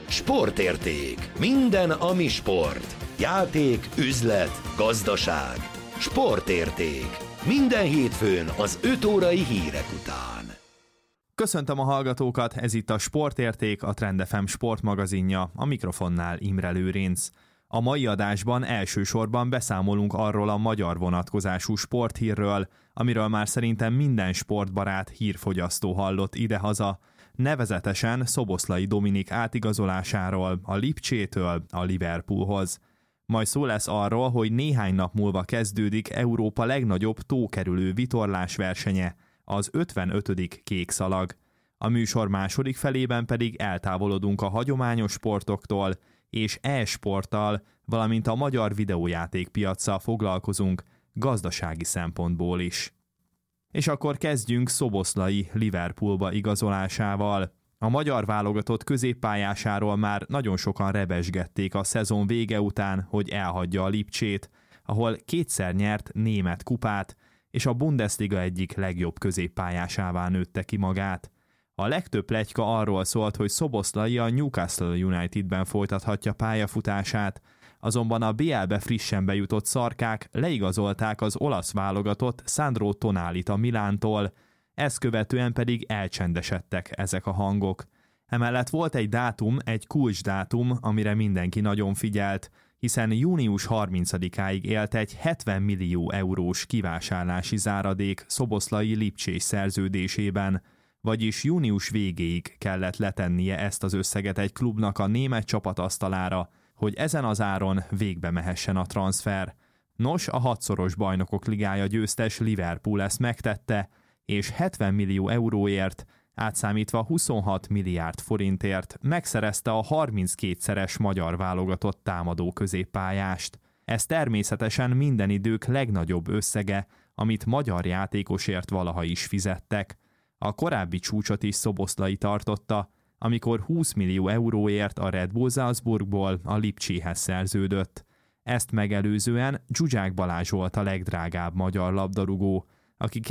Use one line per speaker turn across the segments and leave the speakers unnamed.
Sportérték. Minden, ami sport. Játék, üzlet, gazdaság. Sportérték. Minden hétfőn az 5 órai hírek után.
Köszöntöm a hallgatókat, ez itt a Sportérték, a Trend FM sportmagazinja, a mikrofonnál Imre Lőrinc. A mai adásban elsősorban beszámolunk arról a magyar vonatkozású sporthírről, amiről már szerintem minden sportbarát hírfogyasztó hallott idehaza, nevezetesen Szoboszlai Dominik átigazolásáról a Lipcsétől a Liverpoolhoz. Majd szó lesz arról, hogy néhány nap múlva kezdődik Európa legnagyobb tókerülő vitorlásversenye, az 55. kékszalag. A műsor második felében pedig eltávolodunk a hagyományos sportoktól, és e-sporttal, valamint a magyar videójátékpiaccal foglalkozunk gazdasági szempontból is. És akkor kezdjünk Szoboszlai Liverpoolba igazolásával. A magyar válogatott középpályásáról már nagyon sokan rebesgették a szezon vége után, hogy elhagyja a Lipcsét, ahol kétszer nyert német kupát, és a Bundesliga egyik legjobb középpályásává nőtte ki magát. A legtöbb pletyka arról szólt, hogy Szoboszlai a Newcastle Unitedben folytathatja pályafutását, azonban a BL-be frissen bejutott szarkák leigazolták az olasz válogatott Sandro Tonalit a Milántól, ezt követően pedig elcsendesedtek ezek a hangok. Emellett volt egy dátum, egy kulcsdátum, amire mindenki nagyon figyelt, hiszen június 30-áig élt egy 70 millió eurós kivásárlási záradék Szoboszlai Lipcsés szerződésében, vagyis június végéig kellett letennie ezt az összeget egy klubnak a német csapat asztalára, hogy ezen az áron végbe mehessen a transfer. Nos, a 6-szoros bajnokok ligája győztes Liverpool ezt megtette, és 70 millió euróért, átszámítva 26 milliárd forintért megszerezte a 32-szeres magyar válogatott támadó középpályást. Ez természetesen minden idők legnagyobb összege, amit magyar játékosért valaha is fizettek. A korábbi csúcsot is Szoboszlai tartotta, amikor 20 millió euróért a Red Bull Salzburgból a Lipcséhez szerződött. Ezt megelőzően Zsuzsák Balázs volt a legdrágább magyar labdarúgó, aki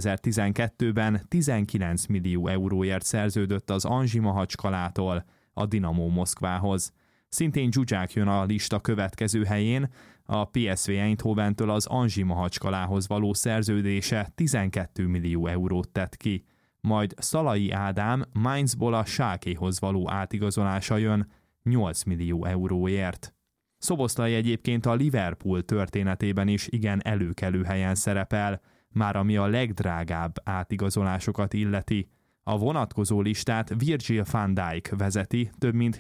2012-ben 19 millió euróért szerződött az Anzsi Mahacskalától a Dinamo Moszkvához. Szintén Zsuzsák jön a lista következő helyén, a PSV Eindhoventől az Anzsi Mahacskalához való szerződése 12 millió eurót tett ki. Majd Szalai Ádám Mainzból a Schalkéhoz való átigazolása jön 8 millió euróért. Szoboszlai egyébként a Liverpool történetében is igen előkelő helyen szerepel, már ami a legdrágább átigazolásokat illeti. A vonatkozó listát Virgil van Dijk vezeti több mint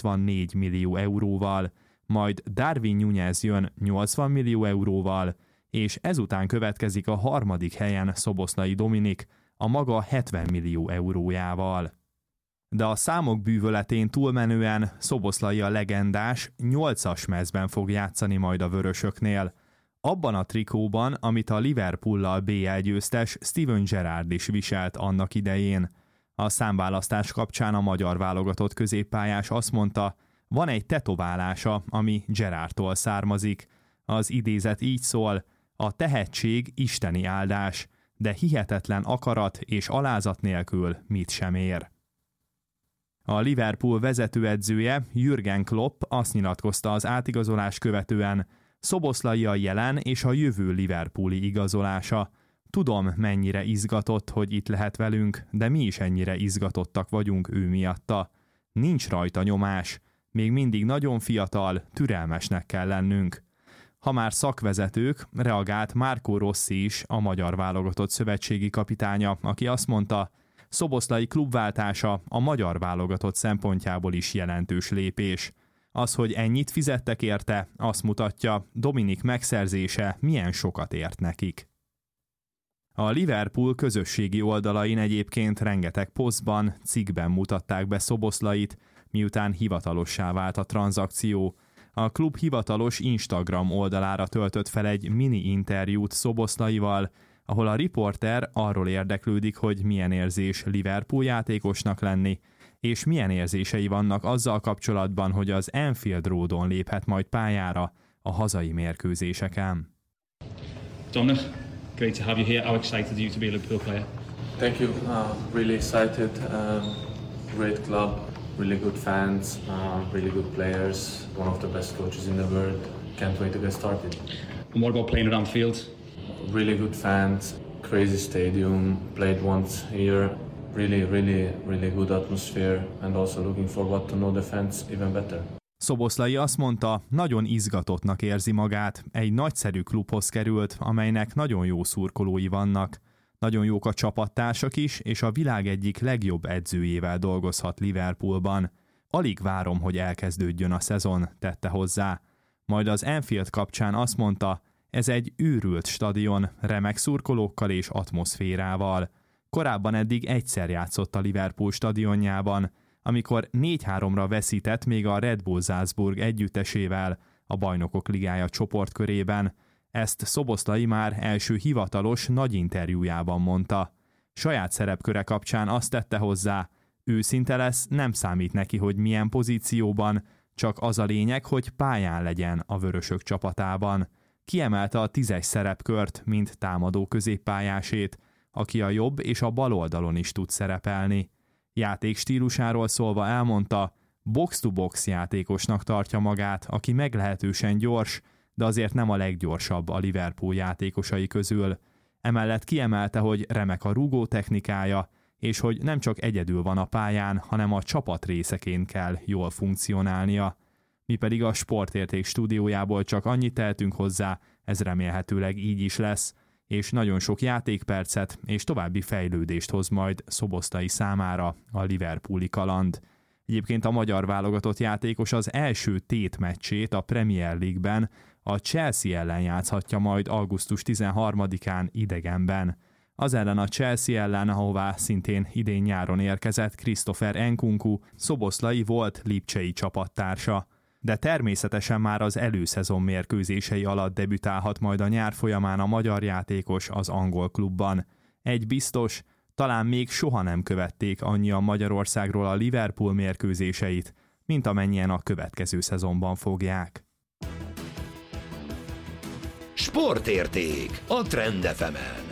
84 millió euróval, majd Darwin Núñez jön 80 millió euróval, és ezután következik a harmadik helyen Szoboszlai Dominik, a maga 70 millió eurójával. De a számok bűvöletén túlmenően Szoboszlai a legendás 8-as mezben fog játszani majd a vörösöknél, abban a trikóban, amit a Liverpoollal BL győztes Steven Gerrard is viselt annak idején. A számválasztás kapcsán a magyar válogatott középpályás azt mondta, van egy tetoválása, ami Gerrardtól származik. Az idézet így szól, a tehetség isteni áldás, de hihetetlen akarat és alázat nélkül mit sem ér. A Liverpool vezetőedzője Jürgen Klopp azt nyilatkozta az átigazolás követően, Szoboszlai a jelen és a jövő Liverpooli igazolása. Tudom, mennyire izgatott, hogy itt lehet velünk, de mi is ennyire izgatottak vagyunk ő miatta. Nincs rajta nyomás, még mindig nagyon fiatal, türelmesnek kell lennünk. Ha már szakvezetők, reagált Marco Rossi is, a magyar válogatott szövetségi kapitánya, aki azt mondta, Szoboszlai klubváltása a magyar válogatott szempontjából is jelentős lépés. Az, hogy ennyit fizettek érte, azt mutatja, Dominik megszerzése milyen sokat ért nekik. A Liverpool közösségi oldalain egyébként rengeteg posztban, cikkben mutatták be Szoboszlait, miután hivatalossá vált a tranzakció. A klub hivatalos Instagram oldalára töltött fel egy mini interjút Szoboszlaival, ahol a riporter arról érdeklődik, hogy milyen érzés Liverpool játékosnak lenni, és milyen érzései vannak azzal kapcsolatban, hogy az Anfield Roadon léphet majd pályára a hazai mérkőzéseken.
Dominic, great to have you here. How excited are you to be a Liverpool player?
Thank you. Really excited. Great club, really good fans, really good players, one of the best coaches in the world. Can't wait to get started.
And what about playing it on field?
Really good fans, crazy stadium, played once a year. Really good atmosphere, and also looking forward to know the fans even better.
Szoboszlai azt mondta, nagyon izgatottnak érzi magát, egy nagyszerű klubhoz került, amelynek nagyon jó szurkolói vannak. Nagyon jók a csapattársak is, és a világ egyik legjobb edzőjével dolgozhat Liverpoolban. Alig várom, hogy elkezdődjön a szezon, tette hozzá. Majd az Anfield kapcsán azt mondta, ez egy őrült stadion, remek szurkolókkal és atmoszférával. Korábban eddig egyszer játszott a Liverpool stadionjában, amikor 4-3-ra veszített még a Red Bull Salzburg együttesével a Bajnokok Ligája csoportkörében. Ezt Szoboszlai már első hivatalos nagy interjújában mondta. Saját szerepköre kapcsán azt tette hozzá, őszinte lesz, nem számít neki, hogy milyen pozícióban, csak az a lényeg, hogy pályán legyen a vörösök csapatában. Kiemelte a 10-es szerepkört, mint támadó középpályásét, aki a jobb és a bal oldalon is tud szerepelni. Játékstílusáról szólva elmondta, box-to-box játékosnak tartja magát, aki meglehetősen gyors, de azért nem a leggyorsabb a Liverpool játékosai közül. Emellett kiemelte, hogy remek a rúgó technikája, és hogy nem csak egyedül van a pályán, hanem a csapat részeként kell jól funkcionálnia. Mi pedig a Sportérték stúdiójából csak annyit tehetünk hozzá, ez remélhetőleg így is lesz, és nagyon sok játékpercet és további fejlődést hoz majd Szoboszlai számára a liverpooli kaland. Egyébként a magyar válogatott játékos az első tétmeccsét a Premier League-ben a Chelsea ellen játszhatja majd augusztus 13-án idegenben. Az ellen a Chelsea ellen, ahová szintén idén nyáron érkezett Christopher Nkunku, Szoboszlai volt lipcsei csapattársa. De természetesen már az előszezon mérkőzései alatt debütálhat majd a nyár folyamán a magyar játékos az angol klubban. Egy biztos, talán még soha nem követték annyian Magyarországról a Liverpool mérkőzéseit, mint amennyien a következő szezonban fogják.
Sportérték a Trend FM-en.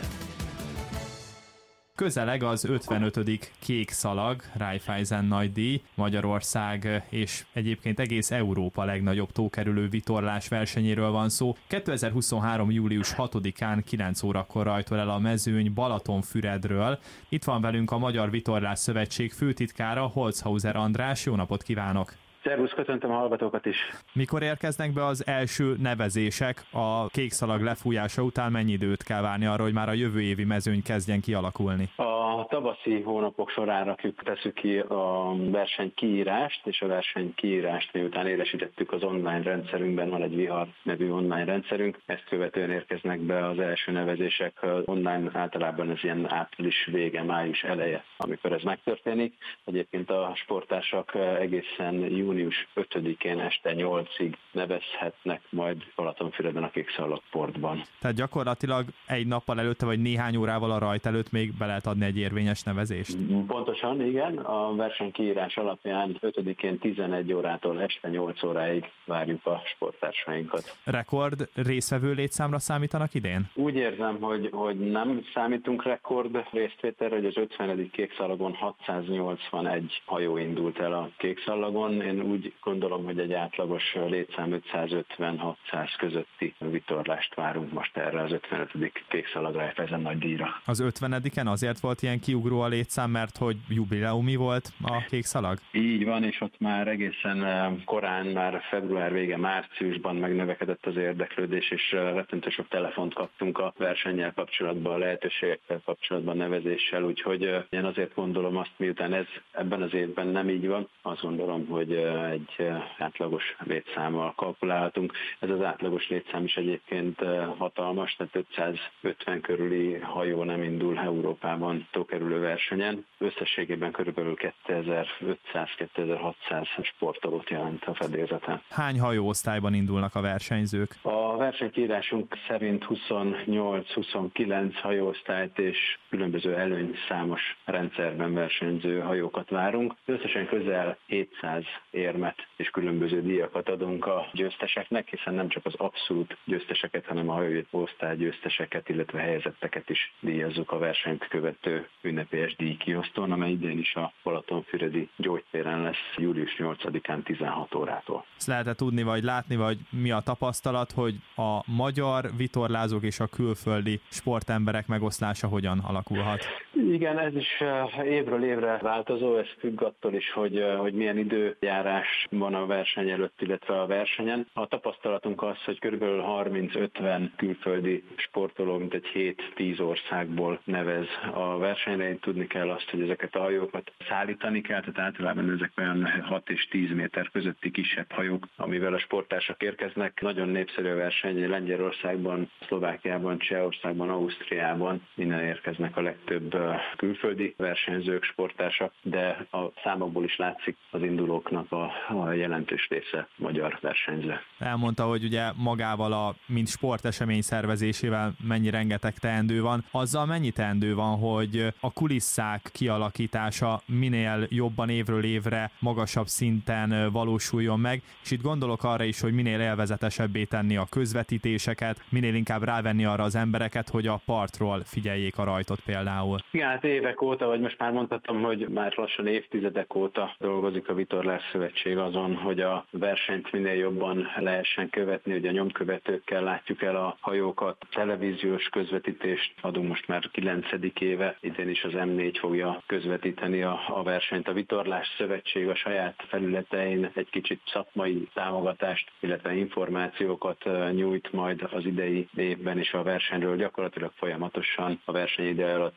Közeleg az 55. Kék Szalag Raiffeisen nagydíj, Magyarország és egyébként egész Európa legnagyobb tókerülő vitorlás versenyéről van szó. 2023. július 6-án 9 órakor rajtol el a mezőny Balatonfüredről. Itt van velünk a Magyar Vitorlás Szövetség főtitkára, Holzhauser András. Jó napot kívánok!
Szervusz, köszöntöm a hallgatókat is!
Mikor érkeznek be az első nevezések a kék szalag lefújása után, mennyi időt kell várni arra, hogy már a jövő évi mezőny kezdjen kialakulni?
A tavaszi hónapok során tesszük ki a verseny kiírást, és a verseny kiírást miután élesítettük az online rendszerünkben, van egy Vihar nevű online rendszerünk, ezt követően érkeznek be az első nevezések online, általában ez ilyen április vége, május eleje, amikor ez megtörténik. Egyébként a sportársak egészen június 5-én este 8-ig nevezhetnek majd Balatonfüreden a Kékszalagportban.
Tehát gyakorlatilag egy nappal előtte, vagy néhány órával a rajt előtt még be lehet adni egy érvényes nevezést?
Pontosan, igen. A verseny kiírás alapján 5-én 11 órától este 8 óráig várjuk a sporttársainkat. Rekord
résztvevő létszámra számítanak idén?
Úgy érzem, hogy nem számítunk rekord résztvételre, hogy az 50. Kékszalagon 681 hajó indult el a Kékszalagon. Én úgy gondolom, hogy egy átlagos létszám 550-600 közötti vitorlást várunk most erre az 55. Kékszalag Raiffeisen nagydíjra.
Az 50-en azért volt ilyen kiugró a létszám, mert hogy jubileumi volt a Kékszalag?
Így van, és ott már egészen korán, már február vége, márciusban megnövekedett az érdeklődés, és rettentő sok telefont kaptunk a versennyel kapcsolatban, a lehetőségekkel kapcsolatban, nevezéssel, úgyhogy én azért gondolom azt, miután ez ebben az évben nem így van, azt gondolom, hogy egy átlagos létszámmal kalkulálhatunk. Ez az átlagos létszám is egyébként hatalmas, tehát 550 körüli hajó nem indul Európában tókerülő versenyen. Összességében körülbelül 2500-2600 sportolót jelent a fedélzeten.
Hány hajóosztályban indulnak a versenyzők?
A versenykírásunk szerint 28-29 hajóosztályt és különböző előnyszámos rendszerben versenyző hajókat várunk. Összesen közel 700 érmet és különböző díjakat adunk a győzteseknek, hiszen nem csak az abszolút győzteseket, hanem a hajóosztály győzteseket, illetve helyezetteket is díjazzuk a versenyt követő ünnepélyes díjkiosztón, amely idén is a Balatonfüredi Gyógytéren lesz július 8-án 16 órától.
Ezt lehet tudni, vagy látni, vagy mi a tapasztalat, hogy a magyar vitorlázók és a külföldi sportemberek megoszlása hogyan alakulhat?
Igen, ez is évről évre változó, ez függ attól is, hogy milyen időjárás van a verseny előtt, illetve a versenyen. A tapasztalatunk az, hogy kb. 30-50 külföldi sportoló, mint egy 7-10 országból nevez a versenyre. Én tudni kell azt, hogy ezeket a hajókat szállítani kell, tehát általában ezek olyan 6 és 10 méter közötti kisebb hajók, amivel a sporttársak érkeznek. Nagyon népszerű a verseny Lengyelországban, Szlovákiában, Csehországban, Ausztriában, innen érkeznek a legtöbb külföldi versenyzők, sporttársak, de a számokból is látszik az indulóknak a jelentős része magyar versenyző.
Elmondta, hogy ugye magával mint sportesemény szervezésével mennyi rengeteg teendő van. Azzal mennyi teendő van, hogy a kulisszák kialakítása minél jobban évről évre magasabb szinten valósuljon meg, és itt gondolok arra is, hogy minél élvezetesebbé tenni a közvetítéseket, minél inkább rávenni arra az embereket, hogy a partról figyeljék a rajtot például.
Igen, hát évek óta, vagy most már mondhatom, hogy már lassan évtizedek óta dolgozik a Vitorlás Szövetség azon, hogy a versenyt minél jobban lehessen követni, ugye a nyomkövetőkkel látjuk el a hajókat, televíziós közvetítést adunk most már 9. éve, idén is az M4 fogja közvetíteni a versenyt. A Vitorlás Szövetség a saját felületein egy kicsit szakmai támogatást, illetve információkat nyújt majd az idei évben is a versenyről, gyakorlatilag folyamatosan a verseny ideje alatt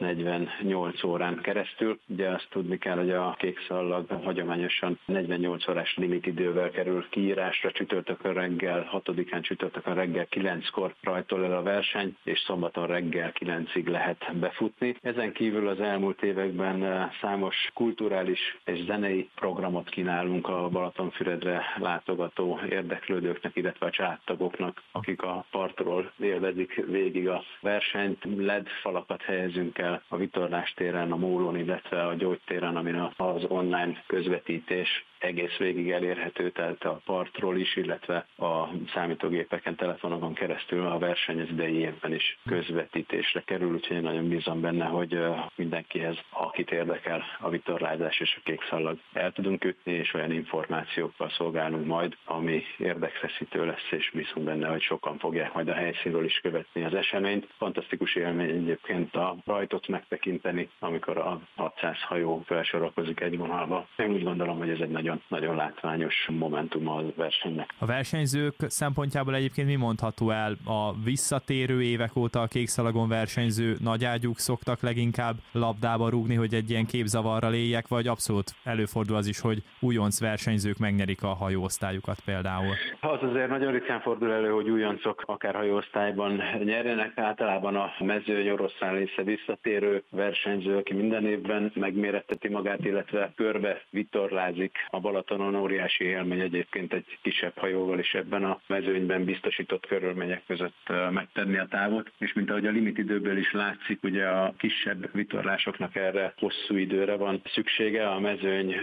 48 órán keresztül. Ugye azt tudni kell, hogy a kékszallag hagyományosan 48 órás limitidővel kerül kiírásra, csütörtökön reggel, 6-án csütörtökön reggel 9-kor rajtol el a verseny, és szombaton reggel 9-ig lehet befutni. Ezen kívül az elmúlt években számos kulturális és zenei programot kínálunk a Balatonfüredre látogató érdeklődőknek, illetve a családtagoknak, akik a partról élvezik végig a versenyt. LED falakat helyezünk el a Vitorlás téren, a Mólón, illetve a Gyógytéren, amin az online közvetítés egész végig elérhető, tehát a partról is, illetve a számítógépeken, telefonokon keresztül a verseny az idei évben is közvetítésre kerül, úgyhogy én nagyon bízom benne, hogy mindenkihez, akit érdekel a vitorlázás és a kékszallag, el tudunk jutni, és olyan információkkal szolgálunk majd, ami érdekfeszítő lesz, és bízunk benne, hogy sokan fogják majd a helyszínről is követni az eseményt. Fantasztikus élmény egyébként a rajtot megtekinteni, amikor a 600 hajó felsorakozik egy vonalba. Én úgy gondolom, hogy ez egy nagyon látványos momentum a versenynek.
A versenyzők szempontjából egyébként mi mondható el? A visszatérő évek óta a kékszalagon versenyző nagyágyúk szoktak leginkább labdába rúgni, hogy egy ilyen képzavarral éljek, vagy abszolút előfordul az is, hogy újonc versenyzők megnyerik a hajóosztályukat például?
Az azért nagyon ritkán fordul elő, hogy újoncok akár hajóosztályban nyerjenek. Általában a mezőny oroszlán része visszatérő versenyző, aki minden évben megméretteti magát, illetve körbe vitorlázik a Balatonon. Óriási élmény egyébként egy kisebb hajóval is ebben a mezőnyben biztosított körülmények között megtenni a távot, és mint ahogy a limitidőből is látszik, ugye a kisebb vitorlásoknak erre hosszú időre van szüksége. A mezőny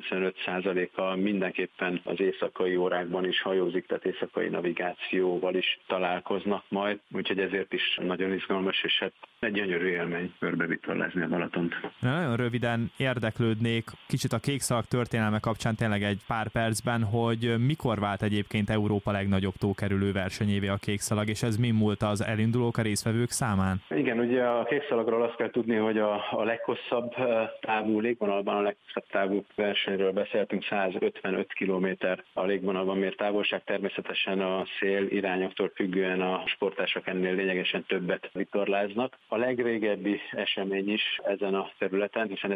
95%-a mindenképpen az éjszakai órákban is hajózik, tehát éjszakai navigációval is találkoznak majd, úgyhogy ezért is nagyon izgalmas, és hát egy gyönyörű élmény körbevitorlázni a Balatont.
Nagyon röviden érdeklődnék kicsit a kékszalag történelme kapcsán tényleg egy pár percben, hogy mikor vált egyébként Európa legnagyobb tókerülő versenyévé a kékszalag, és ez mi múlt az elindulók, a résztvevők számán?
Igen, ugye a kékszalagról azt kell tudni, hogy a leghosszabb távú légvonalban, a leghosszabb távú versenyről beszéltünk, 155 km a légvonalban mért távolság, természetesen a szél irányoktól függően a sportársak ennél lényegesen többet vitorláznak. A legrégebbi esemény is ezen a területen, hiszen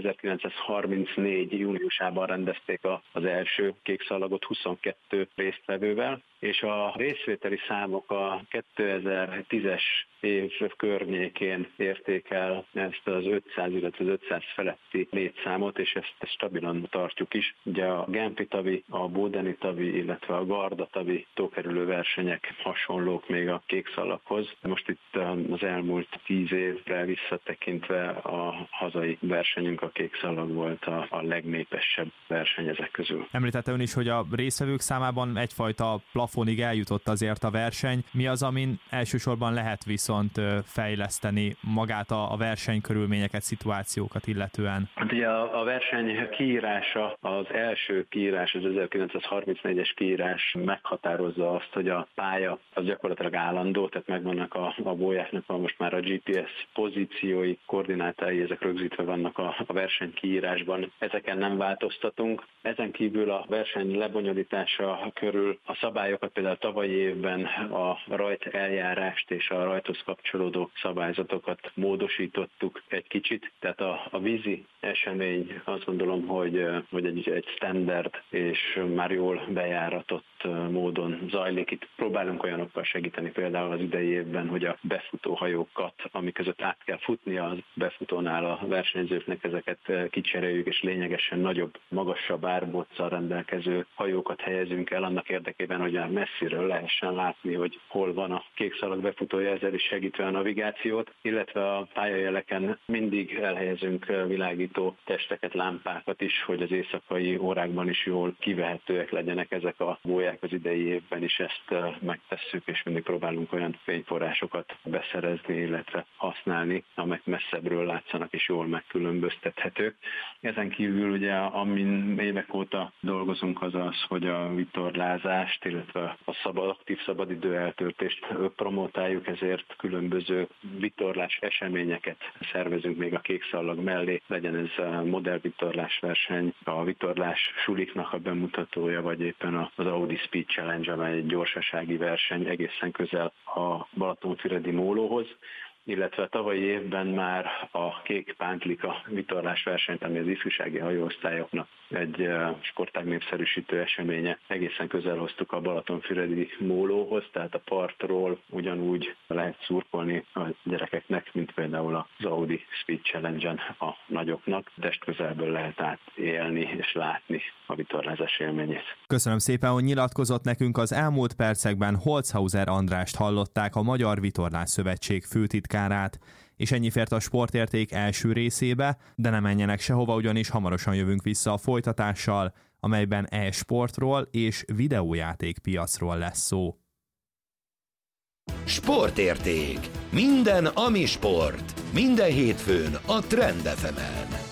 1934. júniusában rendezték az első kékszalagot 22 résztvevővel, és a részvételi számok a 2010-es év környékén érték el ezt az 500, illetve az 500 feletti létszámot, és ezt stabilan tartjuk is. Ugye a Genfi tavi, a Bodeni tavi, illetve a Garda tavi tókerülő versenyek hasonlók még a kékszalaghoz. Most itt az elmúlt 10 évre visszatekintve a hazai versenyünk, a kékszalag volt a legnépesebb verseny ezek közül.
Említette ön is, hogy a résztvevők számában egyfajta plafonig eljutott azért a verseny. Mi az, amin elsősorban lehet viszont viszont fejleszteni magát a versenykörülményeket, szituációkat illetően?
Hát ugye a verseny kiírása, az első kiírás, az 1934-es kiírás meghatározza azt, hogy a pálya az gyakorlatilag állandó, tehát megvannak a bójáknak most már a GPS pozíciói, koordinátái, ezek rögzítve vannak a verseny kiírásban, ezeken nem változtatunk. Ezen kívül a verseny lebonyolítása körül a szabályokat, például tavalyi évben a rajt eljárást és a rajthoz kapcsolódó szabályzatokat módosítottuk egy kicsit, tehát a vízi esemény azt gondolom, hogy egy standard és már jól bejáratott módon zajlik. Itt próbálunk olyanokkal segíteni, például az idei évben, hogy a befutóhajókat, amik között át kell futnia a befutónál a versenyzőknek, ezeket kicseréljük, és lényegesen nagyobb, magasabb árbóccal rendelkező hajókat helyezünk el annak érdekében, hogy már messziről lehessen látni, hogy hol van a kék szalag befutója, ezzel is segítve a navigációt, illetve a pályajeleken mindig elhelyezünk világító testeket, lámpákat is, hogy az éjszakai órákban is jól kivehetőek legyenek ezek a bóják. Az idei évben is ezt megtesszük, és mindig próbálunk olyan fényforrásokat beszerezni, illetve használni, amelyek messzebbről látszanak és jól megkülönböztethetők. Ezen kívül ugye, amin évek óta dolgozunk, az az, hogy a vitorlázást, illetve a aktív szabadidő eltöltést promotáljuk, ezért különböző vitorlás eseményeket szervezünk még a kék szallag mellé, legyen ez modellvitorlás verseny, a vitorlás suliknak a bemutatója, vagy éppen az Audi Speed Challenge, amely egy gyorsasági verseny egészen közel a Balatonfüredi mólóhoz, illetve a tavalyi évben már a kék pántlika vitorlás versenyt, ami az ifjúsági hajóosztályoknak egy sportág népszerűsítő eseménye, egészen közel hoztuk a Balatonfüredi mólóhoz, tehát a partról ugyanúgy lehet szurkolni a gyerekeknek, mint például az Audi Speed Challenge-en a nagyoknak. Testközelből lehet átélni és látni a vitorlázás élményét.
Köszönöm szépen, hogy nyilatkozott nekünk. Az elmúlt percekben Holzhauser Andrást hallották, a Magyar Vitorlás Szövetség főtitkárát, és ennyi fért a Sportérték első részébe, de ne menjenek sehova, ugyanis hamarosan jövünk vissza a folytatással, amelyben e-sportról és videójátékpiacról lesz szó.
Sportérték. Minden, ami sport. Minden hétfőn a Trend FM-en.